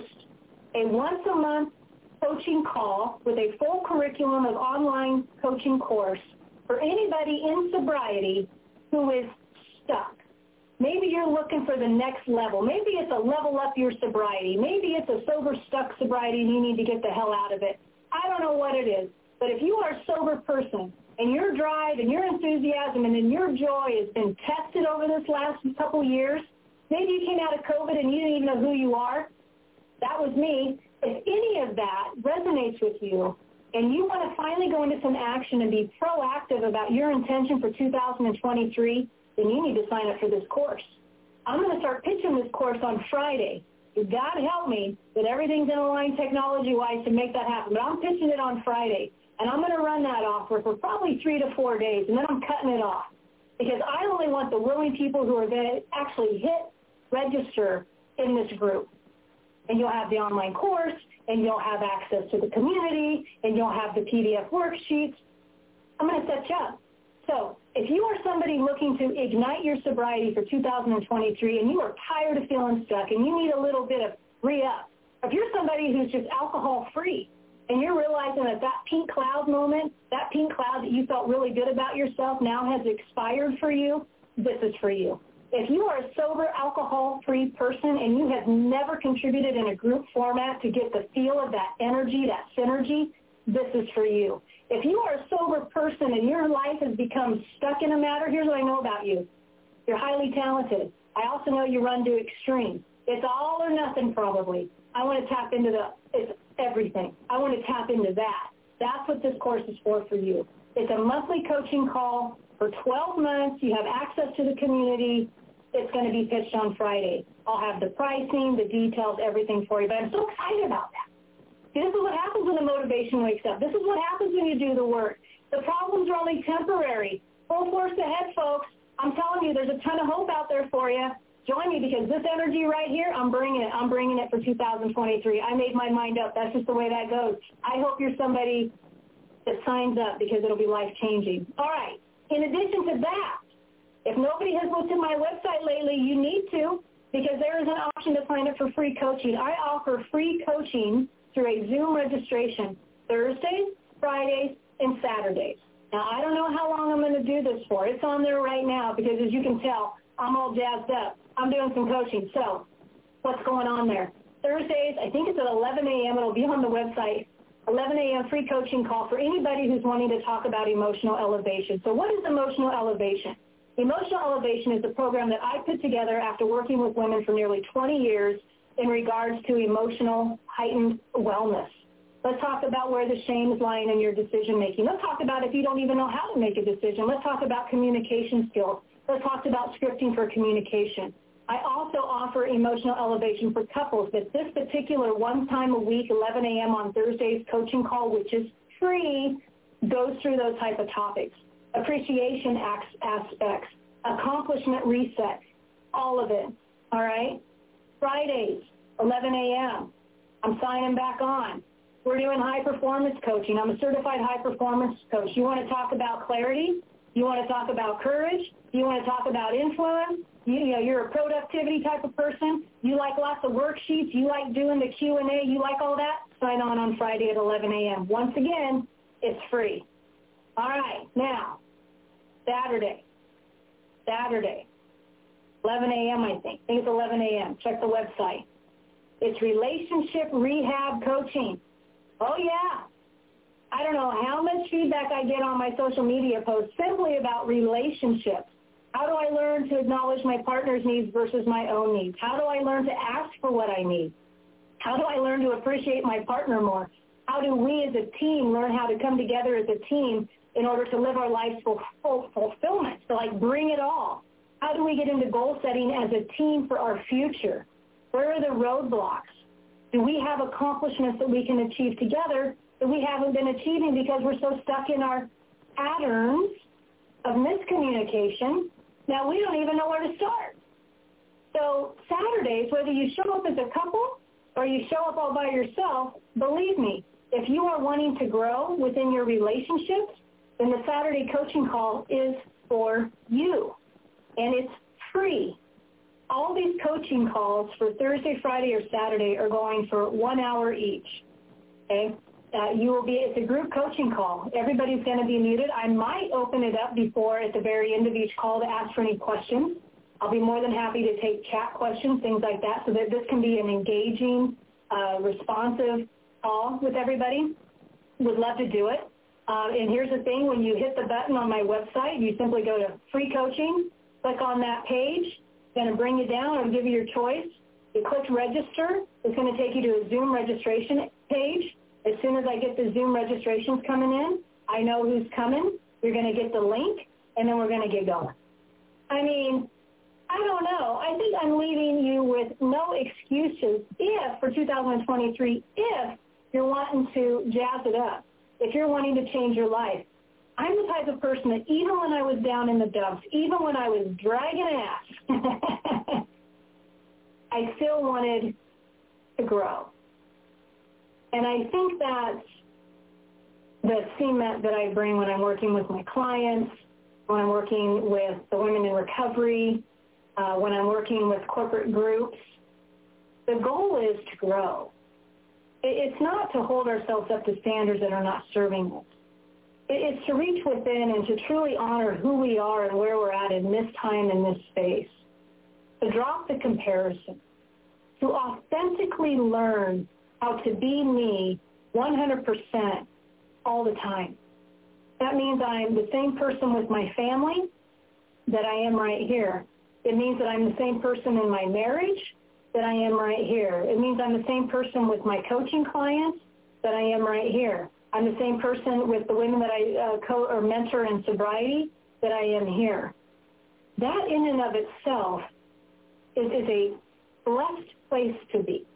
a once-a-month coaching call with a full curriculum of online coaching course for anybody in sobriety who is stuck. Maybe you're looking for the next level. Maybe it's a level up your sobriety. Maybe it's a sober stuck sobriety and you need to get the hell out of it. I don't know what it is. But if you are a sober person and your drive and your enthusiasm and then your joy has been tested over this last couple years, maybe you came out of COVID and you didn't even know who you are. That was me. If any of that resonates with you and you want to finally go into some action and be proactive about your intention for 2023, then you need to sign up for this course. I'm going to start pitching this course on Friday. God help me that everything's in line technology-wise to make that happen. But I'm pitching it on Friday, and I'm going to run that offer for probably 3 to 4 days, and then I'm cutting it off because I only want the willing people who are going to actually hit register in this group. And you'll have the online course, and you'll have access to the community, and you'll have the PDF worksheets. I'm going to set you up. So if you are somebody looking to ignite your sobriety for 2023 and you are tired of feeling stuck and you need a little bit of re-up, if you're somebody who's just alcohol-free and you're realizing that pink cloud moment, that pink cloud that you felt really good about yourself now has expired for you, this is for you. If you are a sober, alcohol-free person and you have never contributed in a group format to get the feel of that energy, that synergy, this is for you. If you are a sober person and your life has become stuck in a matter, here's what I know about you. You're highly talented. I also know you run to extremes. It's all or nothing probably. I want to tap into it's everything. I want to tap into that. That's what this course is for you. It's a monthly coaching call for 12 months. You have access to the community. It's going to be pitched on Friday. I'll have the pricing, the details, everything for you. But I'm so excited about that. This is what happens when the motivation wakes up. This is what happens when you do the work. The problems are only temporary. Full force ahead, folks. I'm telling you, there's a ton of hope out there for you. Join me because this energy right here, I'm bringing it. I'm bringing it for 2023. I made my mind up. That's just the way that goes. I hope you're somebody that signs up because it'll be life-changing. All right. In addition to that, if nobody has looked at my website lately, you need to because there is an option to sign up for free coaching. I offer free coaching through a Zoom registration Thursdays, Fridays, and Saturdays. Now, I don't know how long I'm going to do this for. It's on there right now because, as you can tell, I'm all jazzed up. I'm doing some coaching. So what's going on there? Thursdays, I think it's at 11 a.m. It'll be on the website. 11 a.m. free coaching call for anybody who's wanting to talk about emotional elevation. So what is emotional elevation? Emotional elevation is a program that I put together after working with women for nearly 20 years in regards to emotional heightened wellness. Let's talk about where the shame is lying in your decision making. Let's talk about if you don't even know how to make a decision. Let's talk about communication skills. Let's talk about scripting for communication. I also offer emotional elevation for couples, but this particular one time a week, 11 a.m. on Thursdays coaching call, which is free, goes through those type of topics. Appreciation aspects, accomplishment reset, all of it, all right? Fridays, 11 a.m., I'm signing back on. We're doing high-performance coaching. I'm a certified high-performance coach. You want to talk about clarity? You want to talk about courage? You want to talk about influence? You're a productivity type of person. You like lots of worksheets. You like doing the Q&A. You like all that? Sign on Friday at 11 a.m. Once again, it's free. All right, now, Saturday, 11 a.m., I think it's 11 a.m. Check the website. It's relationship rehab coaching. Oh, yeah. I don't know how much feedback I get on my social media posts simply about relationships. How do I learn to acknowledge my partner's needs versus my own needs? How do I learn to ask for what I need? How do I learn to appreciate my partner more? How do we as a team learn how to come together as a team in order to live our lives for full fulfillment, to bring it all? How do we get into goal setting as a team for our future? Where are the roadblocks? Do we have accomplishments that we can achieve together that we haven't been achieving because we're so stuck in our patterns of miscommunication? Now we don't even know where to start. So Saturdays, whether you show up as a couple or you show up all by yourself, believe me, if you are wanting to grow within your relationships, then the Saturday coaching call is for you, and it's free. All these coaching calls for Thursday, Friday, or Saturday are going for 1 hour each. Okay, it's a group coaching call. Everybody's going to be muted. I might open it up before at the very end of each call to ask for any questions. I'll be more than happy to take chat questions, things like that, so that this can be an engaging, responsive call with everybody. Would love to do it. And here's the thing, when you hit the button on my website, you simply go to free coaching, click on that page. It's going to bring you down or give you your choice. You click register. It's going to take you to a Zoom registration page. As soon as I get the Zoom registrations coming in, I know who's coming. You're going to get the link, and then we're going to get going. I mean, I don't know. I think I'm leaving you with no excuses if, for 2023, if you're wanting to jazz it up, if you're wanting to change your life. I'm the type of person that even when I was down in the dumps, even when I was dragging ass, I still wanted to grow. And I think that's the cement that I bring when I'm working with my clients, when I'm working with the women in recovery, when I'm working with corporate groups. The goal is to grow. It's not to hold ourselves up to standards that are not serving us. It's to reach within and to truly honor who we are and where we're at in this time and this space. To drop the comparison. To authentically learn how to be me 100% all the time. That means I'm the same person with my family that I am right here. It means that I'm the same person in my marriage that I am right here. It means I'm the same person with my coaching clients that I am right here. I'm the same person with the women that I mentor in sobriety that I am here. That in and of itself is a blessed place to be.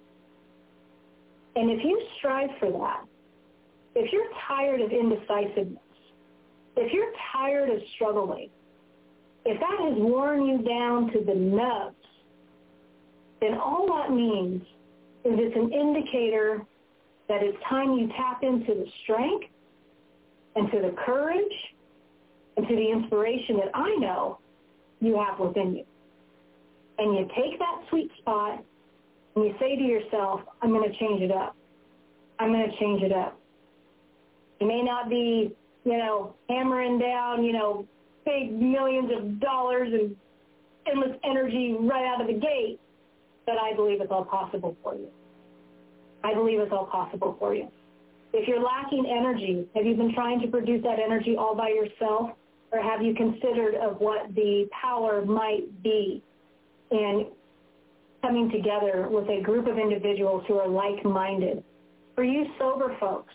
And if you strive for that, if you're tired of indecisiveness, if you're tired of struggling, if that has worn you down to the nubs, then all that means is it's an indicator that it's time you tap into the strength and to the courage and to the inspiration that I know you have within you. And you take that sweet spot and you say to yourself, I'm going to change it up. I'm going to change it up. You may not be, hammering down, big millions of dollars and endless energy right out of the gate, but I believe it's all possible for you. I believe it's all possible for you. If you're lacking energy, have you been trying to produce that energy all by yourself, or have you considered of what the power might be in coming together with a group of individuals who are like-minded? For you sober folks,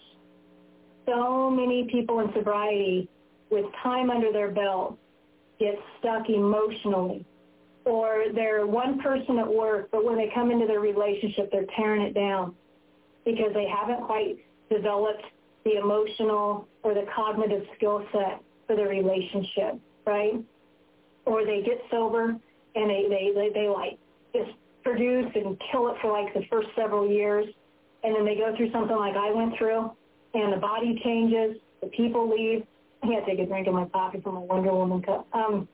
so many people in sobriety with time under their belt get stuck emotionally or they're one person at work, but when they come into their relationship, they're tearing it down because they haven't quite developed the emotional or the cognitive skill set for the relationship, right? Or they get sober and they like just produce and kill it for like the first several years, and then they go through something like I went through, and the body changes, the people leave. I gotta take a drink of my coffee from my Wonder Woman cup.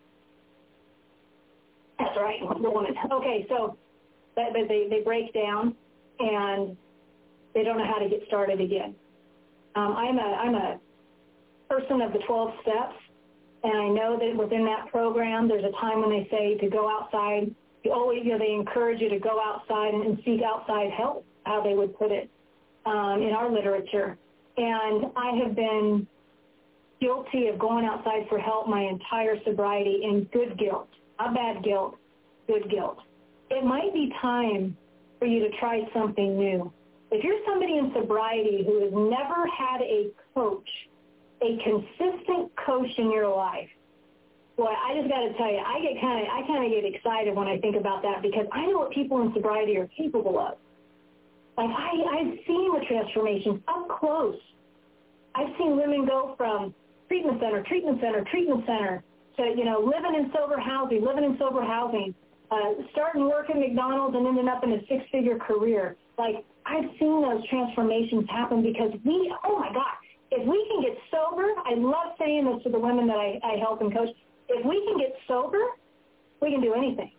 That's right, Wonder Woman. Okay, so they break down and they don't know how to get started again. I'm a person of the 12 steps, and I know that within that program, there's a time when they say to go outside. They encourage you to go outside and seek outside help, how they would put it in our literature. And I have been guilty of going outside for help my entire sobriety in good guilt, not bad guilt, good guilt. It might be time for you to try something new. If you're somebody in sobriety who has never had a coach, a consistent coach in your life, boy, I just got to tell you, I kind of get excited when I think about that because I know what people in sobriety are capable of. Like I've seen the transformations up close. I've seen women go from treatment center to, living in sober housing, starting work at McDonald's and ending up in a 6-figure career. Like I've seen those transformations happen because oh my God, if we can get sober, I love saying this to the women that I help and coach, if we can get sober, we can do anything.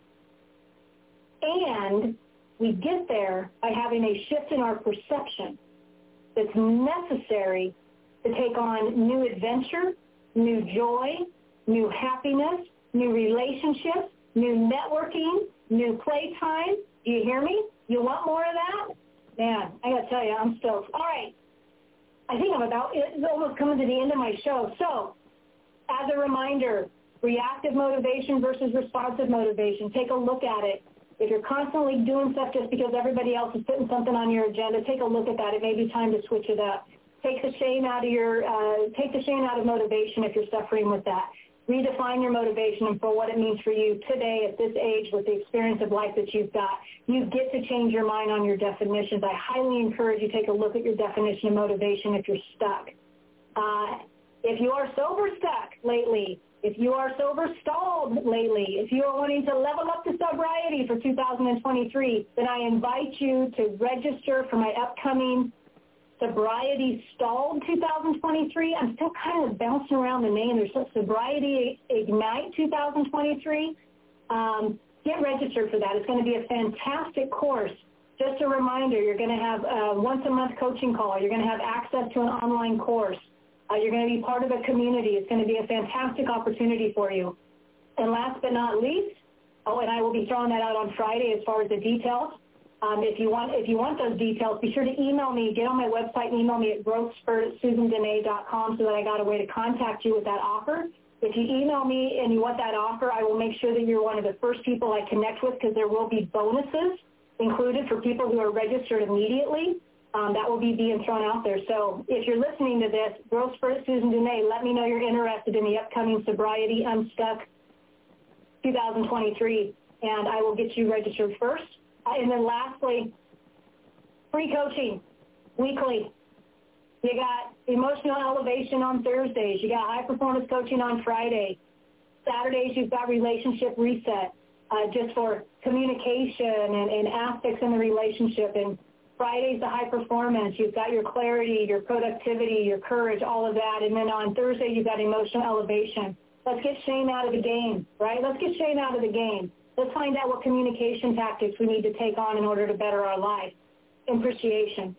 And we get there by having a shift in our perception that's necessary to take on new adventure, new joy, new happiness, new relationships, new networking, new playtime. Do you hear me? You want more of that? Man, I got to tell you, I'm stoked. All right. I think it's almost coming to the end of my show. So, as a reminder, reactive motivation versus responsive motivation. Take a look at it. If you're constantly doing stuff just because everybody else is putting something on your agenda, take a look at that. It may be time to switch it up. Take the shame out of motivation if you're suffering with that. Redefine your motivation and for what it means for you today at this age with the experience of life that you've got. You get to change your mind on your definitions. I highly encourage you to take a look at your definition of motivation if you're stuck. If you are sober stuck lately, if you are sober stalled lately, if you are wanting to level up to sobriety for 2023, then I invite you to register for my upcoming Sobriety Stalled 2023. I'm still kind of bouncing around the name. There's Sobriety Ignite 2023. Get registered for that. It's going to be a fantastic course. Just a reminder, you're going to have a once-a-month coaching call. You're going to have access to an online course. You're going to be part of a community. It's going to be a fantastic opportunity for you. And last but not least, and I will be throwing that out on Friday as far as the details. If you want those details, be sure to email me. Get on my website and email me at growthspurt@susandene.com so that I got a way to contact you with that offer. If you email me and you want that offer, I will make sure that you're one of the first people I connect with because there will be bonuses included for people who are registered immediately. That will be being thrown out there. So if you're listening to this, Growth Spurt Susan Dene, let me know you're interested in the upcoming Sobriety Unstuck 2023, and I will get you registered first. And then lastly, free coaching weekly. You got emotional elevation on Thursdays. You got high performance coaching on Friday. Saturdays, you've got relationship reset just for communication and aspects in the relationship. And Fridays, the high performance. You've got your clarity, your productivity, your courage, all of that. And then on Thursday, you've got emotional elevation. Let's get shame out of the game, right? Let's get shame out of the game. Let's find out what communication tactics we need to take on in order to better our life. Appreciation.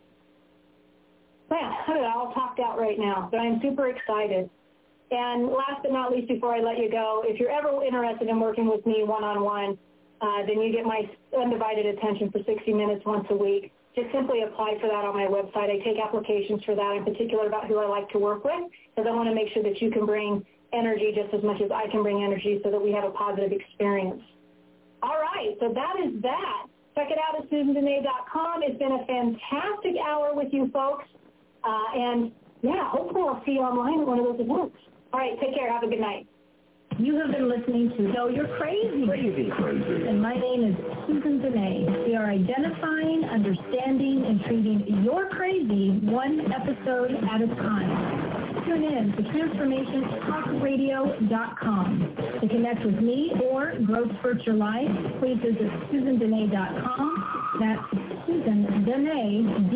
Man, I'm all talked out right now, but I'm super excited. And last but not least, before I let you go, if you're ever interested in working with me one-on-one, then you get my undivided attention for 60 minutes once a week. Just simply apply for that on my website. I take applications for that, in particular about who I like to work with, because I want to make sure that you can bring energy just as much as I can bring energy so that we have a positive experience. All right, so that is that. Check it out at susandene.com. It's been a fantastic hour with you folks. And, yeah, hopefully I'll see you online at one of those events. All right, take care. Have a good night. You have been listening to Know You're Crazy. Crazy. And my name is Susan Dene. We are identifying, understanding, and treating your crazy one episode at a time. Tune in to TransformationTalkRadio.com. To connect with me or Growth Spurt Your Life, please visit SusanDene.com. That's Susan Dene,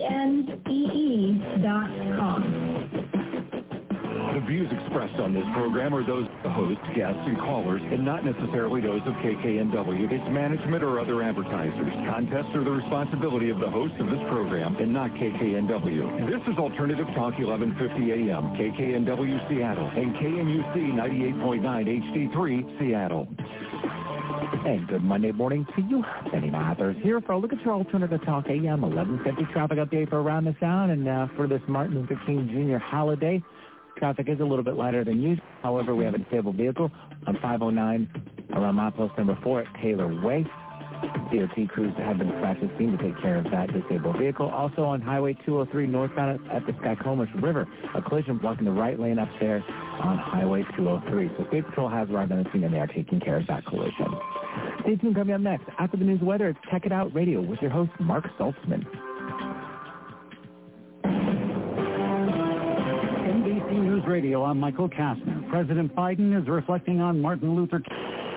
DENEE.com. The views expressed on this program are those of the host, guests, and callers, and not necessarily those of KKNW, its management, or other advertisers. Contests are the responsibility of the host of this program and not KKNW. This is Alternative Talk 1150 AM, KKNW Seattle, and KMUC 98.9 HD3 Seattle. And good Monday morning to you. Benny Mathers here for a look at your Alternative Talk AM 1150 traffic update for around the sound and for this Martin Luther King Jr. holiday. Traffic is a little bit lighter than usual. However, we have a disabled vehicle on 509 around milepost number 4 at Taylor Way. DOT crews have been dispatched to the scene to take care of that disabled vehicle. Also on Highway 203 northbound at the Skycomish River, a collision blocking the right lane up there on Highway 203. So State Patrol has arrived on the scene and they are taking care of that collision. Stay tuned. Coming up next, after the news and weather, it's Check It Out Radio with your host, Mark Saltzman. NBC News Radio, I'm Michael Kastner. President Biden is reflecting on Martin Luther King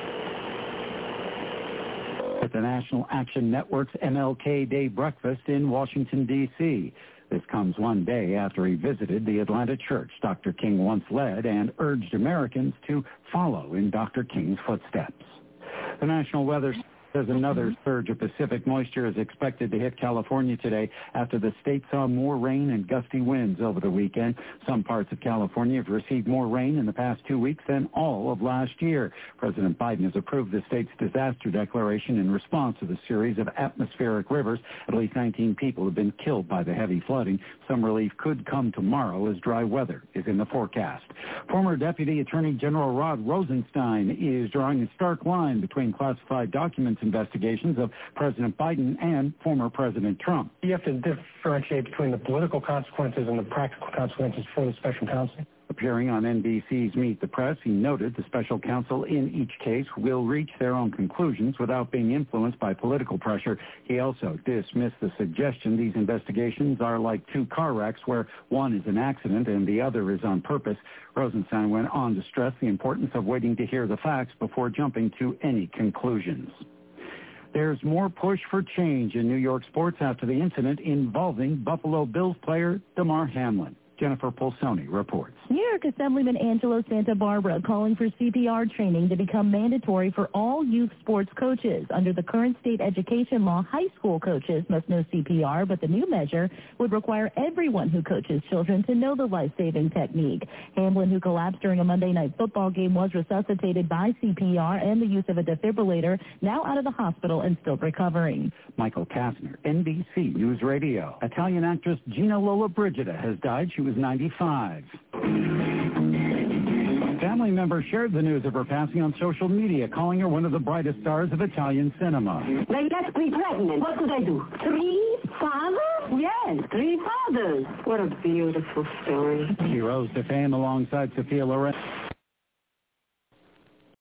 at the National Action Network's MLK Day breakfast in Washington, D.C. This comes one day after he visited the Atlanta church Dr. King once led and urged Americans to follow in Dr. King's footsteps. The National Weather says another surge of Pacific moisture is expected to hit California today after the state saw more rain and gusty winds over the weekend. Some parts of California have received more rain in the past 2 weeks than all of last year. President Biden has approved the state's disaster declaration in response to the series of atmospheric rivers. At least 19 people have been killed by the heavy flooding. Some relief could come tomorrow as dry weather is in the forecast. Former Deputy Attorney General Rod Rosenstein is drawing a stark line between classified documents investigations of President Biden and former President Trump. You have to differentiate between the political consequences and the practical consequences for the special counsel. Appearing on NBC's Meet the Press, he noted the special counsel in each case will reach their own conclusions without being influenced by political pressure. He also dismissed the suggestion these investigations are like two car wrecks where one is an accident and the other is on purpose. Rosenstein went on to stress the importance of waiting to hear the facts before jumping to any conclusions. There's more push for change in New York sports after the incident involving Buffalo Bills player Damar Hamlin. Jennifer Polsoni reports. New York Assemblyman Angelo Santa Barbara calling for CPR training to become mandatory for all youth sports coaches. Under the current state education law, high school coaches must know CPR, but the new measure would require everyone who coaches children to know the life-saving technique. Hamlin, who collapsed during a Monday night football game, was resuscitated by CPR and the use of a defibrillator, now out of the hospital and still recovering. Michael Kastner, NBC News Radio. Italian actress Gina Lollobrigida has died. She was 95. Family members shared the news of her passing on social media, calling her one of the brightest stars of Italian cinema. They left me pregnant. What could I do? 3 fathers? Yes, 3 fathers. What a beautiful story. She rose to fame alongside Sophia Loren.